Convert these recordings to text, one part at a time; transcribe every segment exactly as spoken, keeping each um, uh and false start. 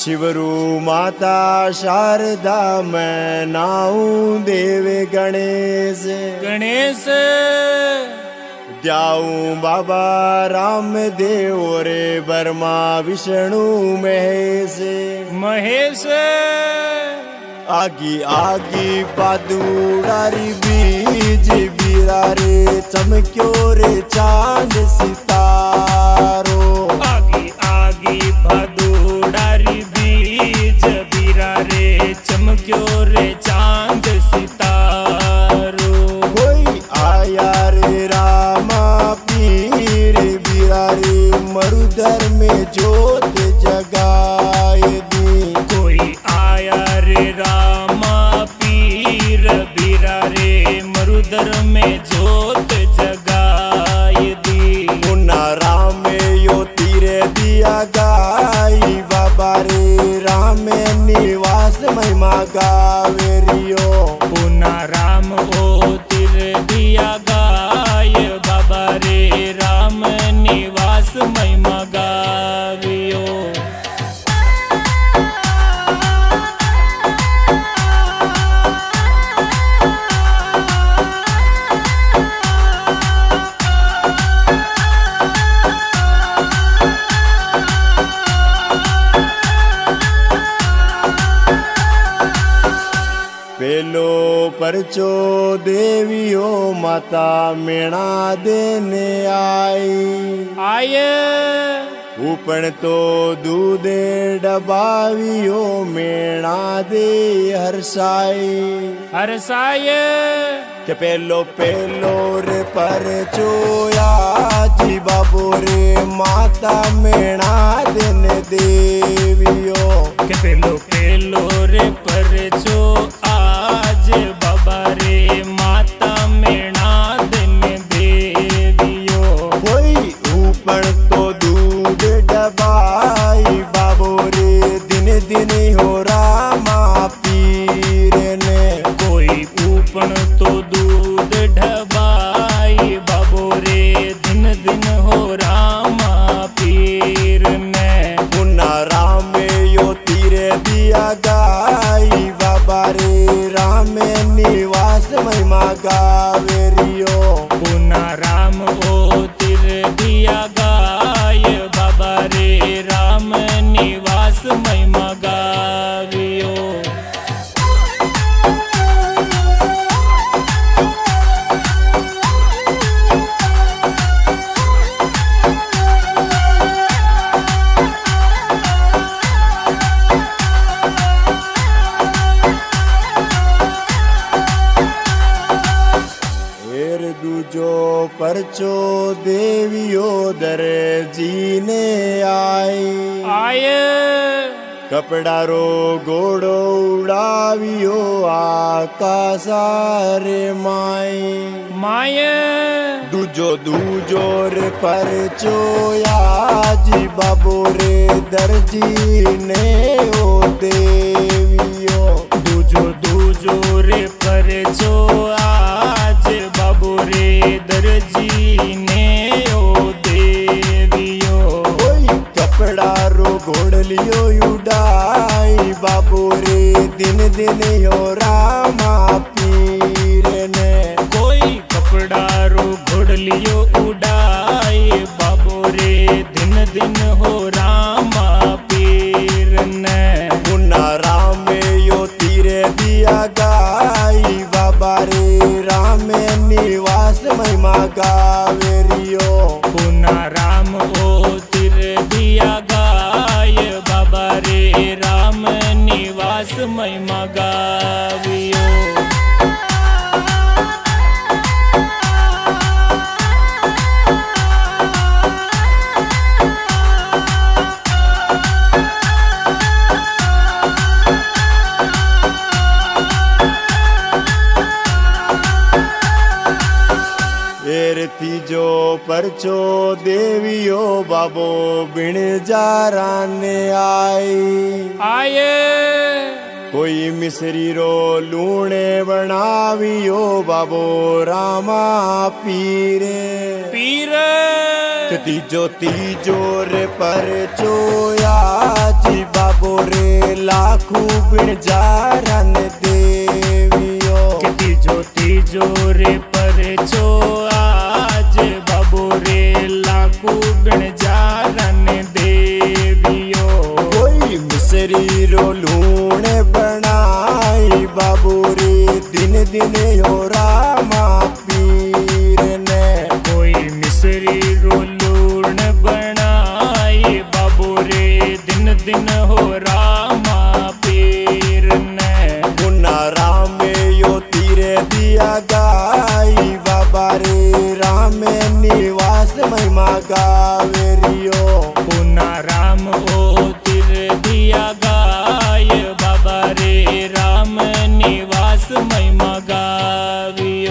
शिवरू माता शारदा मैं नाऊं देव गणेश गणेश द्याऊं बाबा रामदेव रे बर्मा विष्णु महेश महेश आगी आगी पादुडारी बीज बीरा रे चमक्यो रे चांद सितारो आगी आगी भादुडारी बीज बीरा रे चमक्यो रे चांद सितारो कोई आया रे रामा पीर बीरा रे मरुधर में जोत जगाए दी कोई आया रे रामा पीर बीरा रे मरुदर में जोत जगाए दी मुन्ना राम यो तीरे दिया गाई बाबा रे राम निवास महिमा गावे रियो पुना राम ओ तिर दिया गाय बाबा रे राम निवास महिमा गावियो पेलो परचो देवियो माता मेणा देने आई आये उपन तो दूधे डबावियो मेणा दे हरसाई हरसाय के पेलो पेलो रे परचो जी बाबू रे माता मेणा देने देवियो के पेलो पेलो रे परचो आज बाबा रे माता मेणा दिन देवियो कोई ऊपर तो दूध डबाई बाबू रे दिन दिन हो रामा पीर ने कोई ऊपन तो दूध ढबाई बाबो रे दिन दिन हो रामा पीर ने पुन्ना राम यो तीरे दिया गाई बाबा रे राम निवास महिमा गावे रियो पुना राम ओ तिर दिया गाय बाबा रे राम निवास महिमा गावियो दूजो परचो देवियो दर जीने आई आये कपड़ा रो घोड़ो उड़ावियो आकाशा रे माई माये दूजो दूजो रे परचो जी बाबू रे दर्जी ने ओ देवियो दूजो दूजो रे परचो आज बाबू रे दर्जी ने ओ देवियो कोई कपड़ा रो घोड़लियो उड़ाई बाबू रे दिन दिन यो रामा पीर ने कोई कपड़ा रो घोड़लियो उड़ाए बाबू रे दिन दिन हो रामा पीर ने मुन्ना राम यो तीरे दिया गाई बाबा रे राम निवास महिमा गावे रियो पुना राम ओ तिर दिया गाय बाबा रे राम निवास महिमा गावियो तीजो परचो देवियो बाबो बिण जाराने आई आये कोई मिसरी रो लूणे बनावियो बाबो रामा पीरे पीर तीजो तीजो रे परचो जी बाबो रे लाखू बिन जारन देवियो के तीजो तीजो रे परचो आज बाबू रे लाखू बिन जारन देवियो कोई मिसरी रो लूण बनाई बाबू रे दिन दिन हो रामा पीर ने कोई मिसरी रो लूण बनाई बाबू रे दिन दिन हो रामा पीर ने मुन्ना राम यो तीरे दिया गाई बाबा रे राम निवास महिमा गावेरियो पुना राम ओ तिर दिया गाय बाबा रे राम निवास महिमा गावियो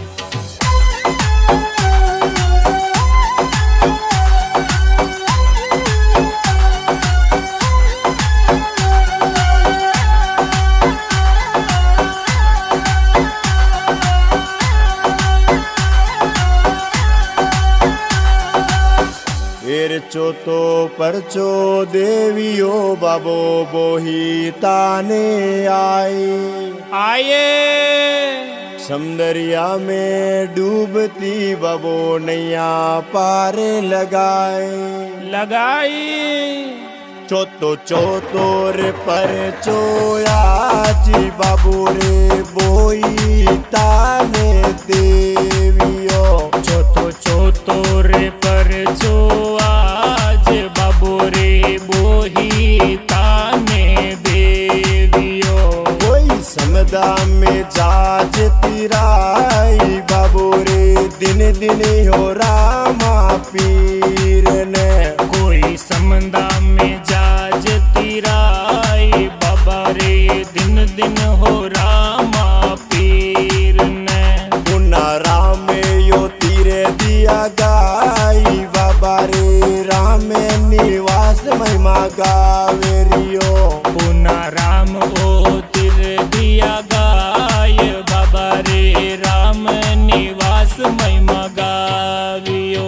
एर चोतो परचो देवियो बाबो बोही ताने आई आये समदरिया में डूबती बाबो नैया पारे लगाए लगाई चोतो चोतो रे पर चोयाची बाबू रे बोई ताने देवियो चोतो चोतो रे पर चो आज बाबू रे बोही ताने देवियो कोई समदा में जाज तिराई बाबू रे दिन दिन हो रामा पीर ने कोई समदा में जाज तिराई बाबा रे दिन दिन हो रामा पीर ने मुन्ना राम यो तीरे दिया गाई बाबा रे राम निवास महिमा गावेरियो पुना राम ओ तिर दिया गाय बाबा रे राम निवास महिमा गावियो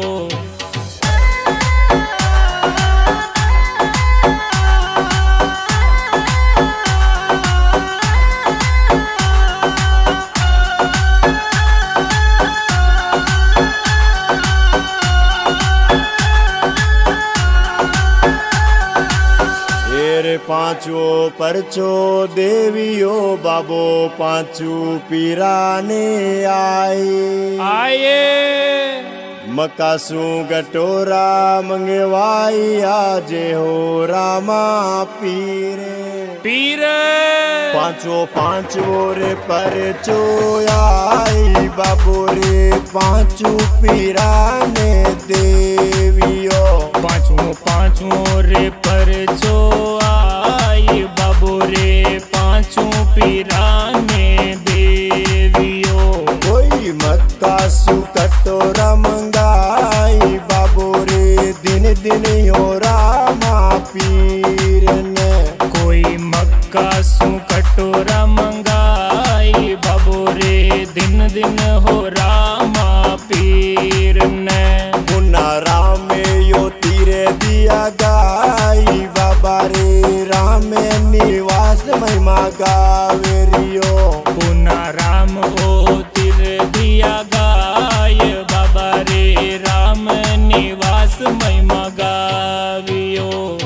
एर पांचो परचो देवियो बाबो पांचू पीराने आए आये मकासू गटोरा मंगवाई आजे हो रामा पीरे पीर पांचो पांचो रे परचो आई बाबू रे पांचू पीराने देवियो पांचों पांचों रे पर चो आई बाबू रे पांचों पीराने देवियो कोई मक्कासू कटोरा मंगाई बाबू रे दिन दिन हो रामा पीर ने कोई मक्का सू कटोरा मंगाई बाबू रे दिन दिन हो रामा पीर ने मुन्ना राम यो तीरे दिया गाई बाबा रे राम निवास महिमा गावेरियो पुना राम ओ तिर दिया गाय बाबा रे राम निवास महिमा गावियो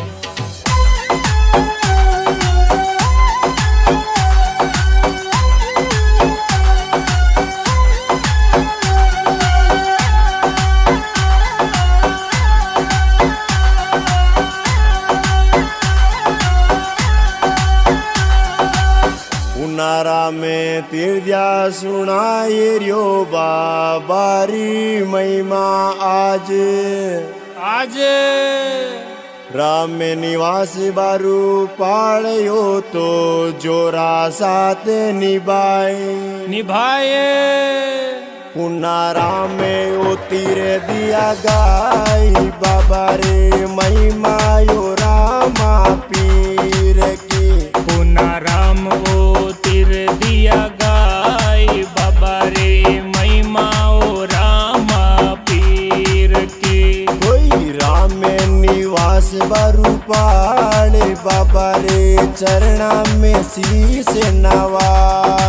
उनारा में तीर्जा सुनाए रियो बाबारी महिमा आज आज राम निवास बारू पाड़यो तो जोरा साथ निभाए निभाए पुना राम ओ तीरे दिया गाई बाबा रे महिमा यो रामा पीर की पुना राम ओ तिर दिया गाय बाबा रे महिमा ओ रामा पीर की कोई राम निवास बारू पाड़े बाबा बाबा रे चरणा में शीश नवाई।